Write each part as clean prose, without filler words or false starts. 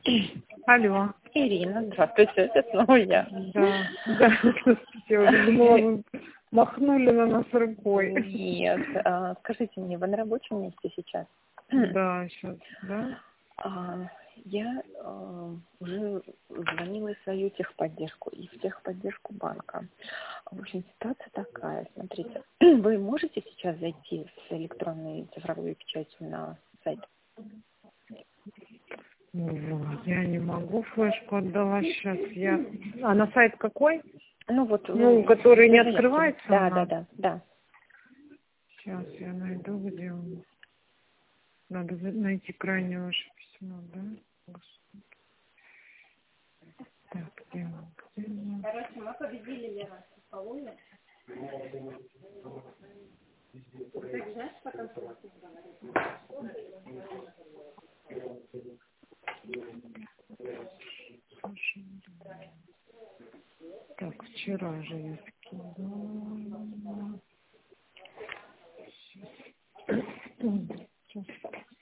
Алло. Ирина, здравствуйте, это снова я. Да, здравствуйте. Я уже думала, вы махнули на нас рукой. Нет, скажите мне, вы на рабочем месте сейчас? Да, сейчас, да. Я уже звонила в свою техподдержку и в техподдержку банка. В общем, ситуация такая, смотрите, вы можете сейчас зайти с электронной цифровой печатью на сайт? Я не могу, флешку отдала сейчас. А на сайт какой? Ну вот. Который не открывается? Да. Сейчас я найду, где он. Надо найти крайнее ваше письмо, да? Так, где он? Короче, мы победили, Лера, Полуя. Ты знаешь, потом Так, вчера же я скинула. Сейчас.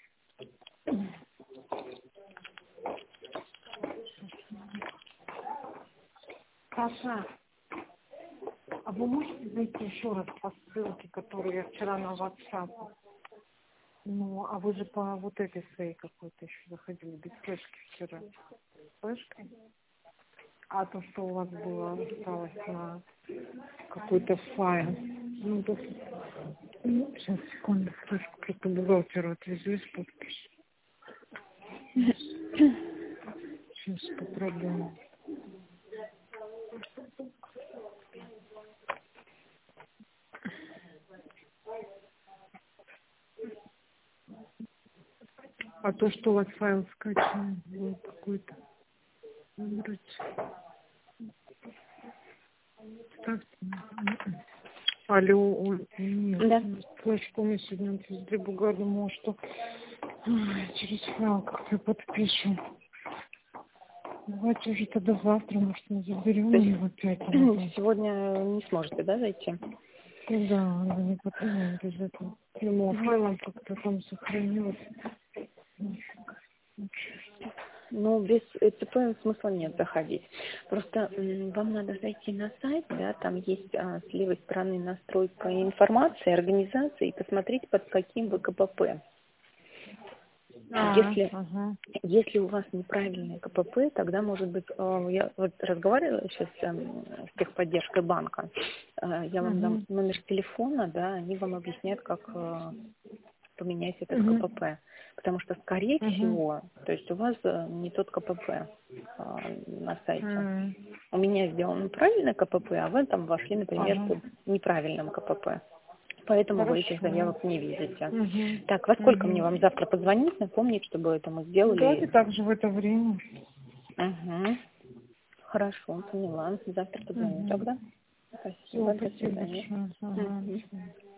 Саша, а вы можете зайти еще раз по ссылке, которую я вчера на WhatsApp? Ну, а вы же по вот этой своей какой-то еще заходили, без флешки вчера. Флешкой? А то, что у вас было, осталось на какой-то файл. Сейчас, секунду, флешку просто бухгалтеру отвезли с подписью. Сейчас попробуем. А то, что у вас файл скачан, был какой-то. Выбрать. Ставьте. Алло, Оль, нет. Да. Флешку мы сегодня отвезли, бугар, думала, что через файл как-то подпишу. Давайте уже тогда завтра, может, мы заберем его опять. Сегодня не сможете, да, зайти? Да, она не потом без этого. Прямого файла как-то там сохранилось. Ну, без ЦП смысла нет заходить. Просто вам надо зайти на сайт, да, там есть с левой стороны настройка информации, организации, и посмотреть, под каким вы КПП. Если у вас неправильное КПП, тогда, может быть, я вот разговаривала сейчас с техподдержкой банка, я вам дам номер телефона, да, они вам объяснят, как поменять этот КПП. Потому что, скорее всего, то есть у вас не тот КПП на сайте. У меня сделано правильное КПП, а вы там вошли, например, под неправильным КПП. Поэтому вы этих заявок не видите. Так, во сколько мне вам завтра позвонить, напомнить, чтобы это мы сделали? Давайте так же в это время. Хорошо, поняла. Завтра позвоню тогда. Спасибо, до свидания.